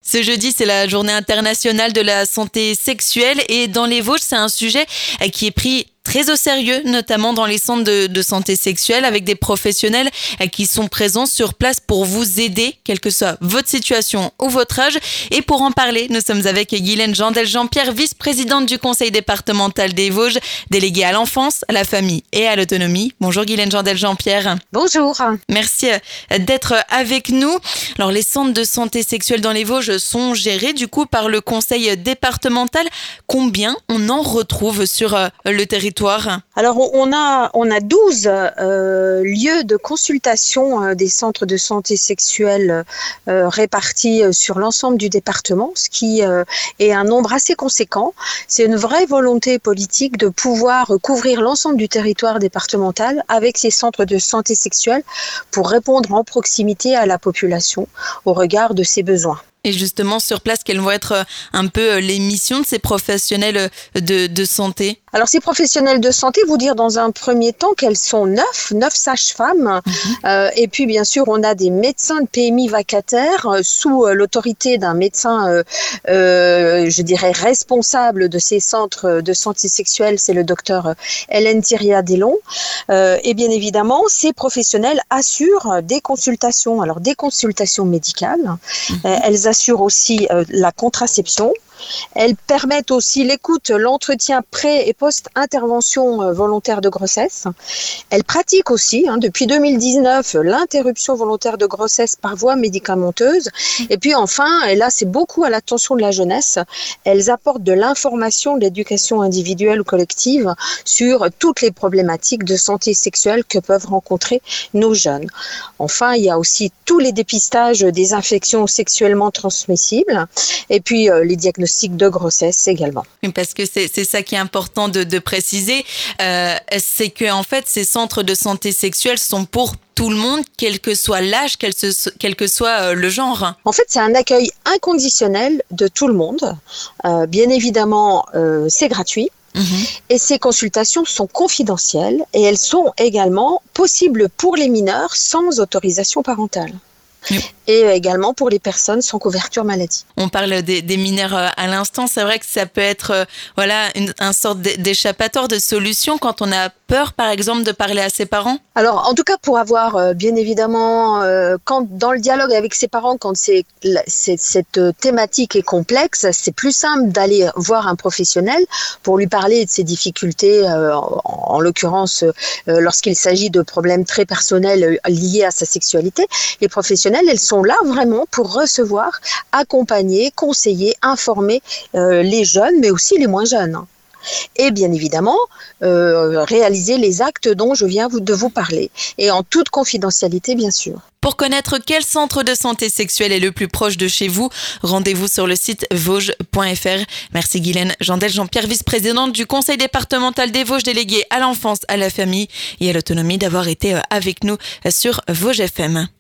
Ce jeudi, c'est la journée internationale de la santé sexuelle et dans les Vosges, c'est un sujet qui est pris très au sérieux, notamment dans les centres de santé sexuelle avec des professionnels qui sont présents sur place pour vous aider, quelle que soit votre situation ou votre âge. Et pour en parler, nous sommes avec Guylaine Jandel-Jean-Pierre, vice-présidente du conseil départemental des Vosges, déléguée à l'enfance, à la famille et à l'autonomie. Bonjour Guylaine Jandel-Jean-Pierre. Bonjour. Merci d'être avec nous. Alors les centres de santé sexuelle dans les Vosges sont gérés du coup par le conseil départemental. Combien on en retrouve sur le territoire ? Alors, on a 12 lieux de consultation des centres de santé sexuelle répartis sur l'ensemble du département, ce qui est un nombre assez conséquent. C'est une vraie volonté politique de pouvoir couvrir l'ensemble du territoire départemental avec ces centres de santé sexuelle pour répondre en proximité à la population au regard de ses besoins. Et justement, sur place, quelles vont être un peu les missions de ces professionnels de santé ? Alors, ces professionnels de santé, vous dire dans un premier temps qu'elles sont 9 sages-femmes. Et puis, bien sûr, on a des médecins de PMI vacataires sous l'autorité d'un médecin, je dirais, responsable de ces centres de santé sexuelle, c'est le docteur Hélène Thiriat-Delon. Et bien évidemment, ces professionnels assurent des consultations, alors des consultations médicales. Elles assurent aussi la contraception. Elles permettent aussi l'écoute, l'entretien pré- et post-intervention volontaire de grossesse. Elles pratiquent aussi, depuis 2019, l'interruption volontaire de grossesse par voie médicamenteuse. Et puis enfin, et là c'est beaucoup à l'attention de la jeunesse, elles apportent de l'information, de l'éducation individuelle ou collective sur toutes les problématiques de santé sexuelle que peuvent rencontrer nos jeunes. Enfin, il y a aussi tous les dépistages des infections sexuellement transmissibles et puis les diagnostics de grossesse également. Parce que c'est ça qui est important de préciser, c'est que en fait ces centres de santé sexuelle sont pour tout le monde, quel que soit l'âge, quel que soit le genre. En fait, c'est un accueil inconditionnel de tout le monde. Bien évidemment, c'est gratuit. Et ces consultations sont confidentielles et elles sont également possibles pour les mineurs sans autorisation parentale. Et également pour les personnes sans couverture maladie. On parle des mineurs à l'instant, c'est vrai que ça peut être un sorte d'échappatoire, de solution quand on a peur par exemple de parler à ses parents. Alors en tout cas pour avoir bien évidemment quand dans le dialogue avec ses parents, quand cette thématique est complexe, c'est plus simple d'aller voir un professionnel pour lui parler de ses difficultés, en l'occurrence lorsqu'il s'agit de problèmes très personnels liés à sa sexualité. Les professionnels, elles sont là vraiment pour recevoir, accompagner, conseiller, informer les jeunes, mais aussi les moins jeunes. Et bien évidemment, réaliser les actes dont je viens de vous parler, et en toute confidentialité bien sûr. Pour connaître quel centre de santé sexuelle est le plus proche de chez vous, rendez-vous sur le site vosges.fr. Merci Guylaine Jandel-Jean-Pierre, vice-présidente du conseil départemental des Vosges, déléguée à l'enfance, à la famille et à l'autonomie, d'avoir été avec nous sur Vosges FM.